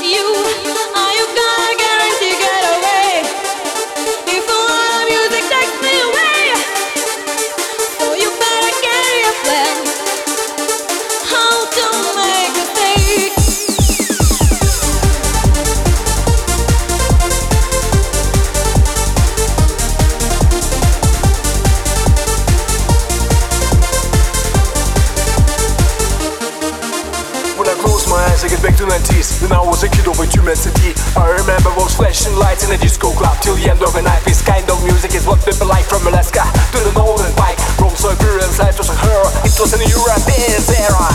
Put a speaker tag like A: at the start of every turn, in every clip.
A: I get back to 90s. When I was a kid over humanity, I remember those flashing lights in a disco club till the end of the night. This kind of music is what people like, from Alaska to the Northern Pike, from Siberian side to Sahara. It was an European era.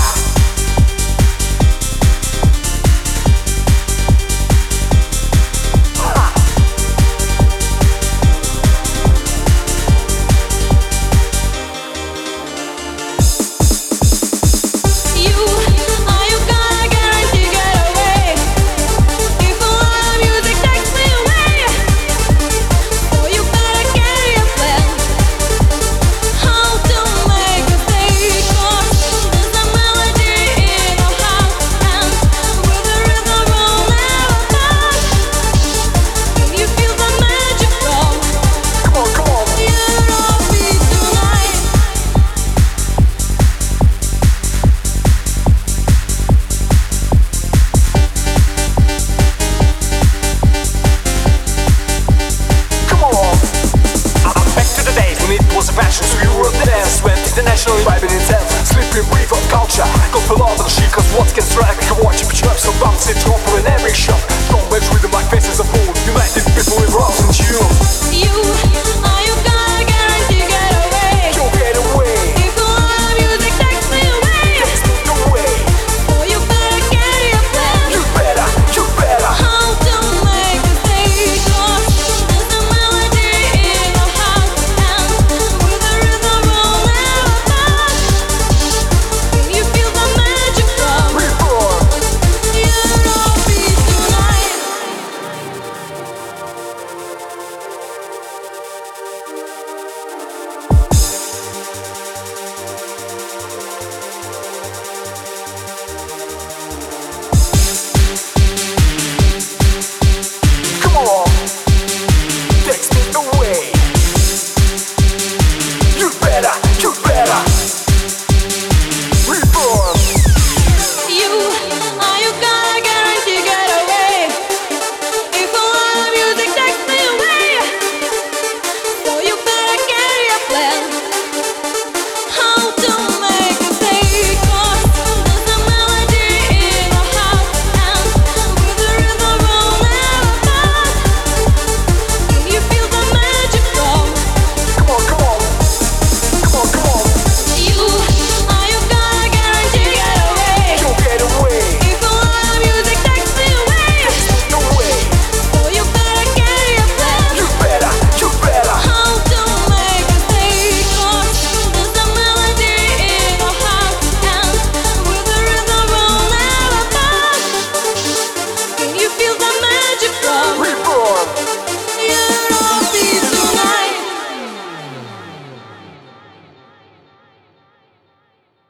A: Fashions, we were the dance, went internationally vibing itself. Slippery brief of culture, got below the sheet, cause what can strike? You watch it, so bounce it, drop in every shot.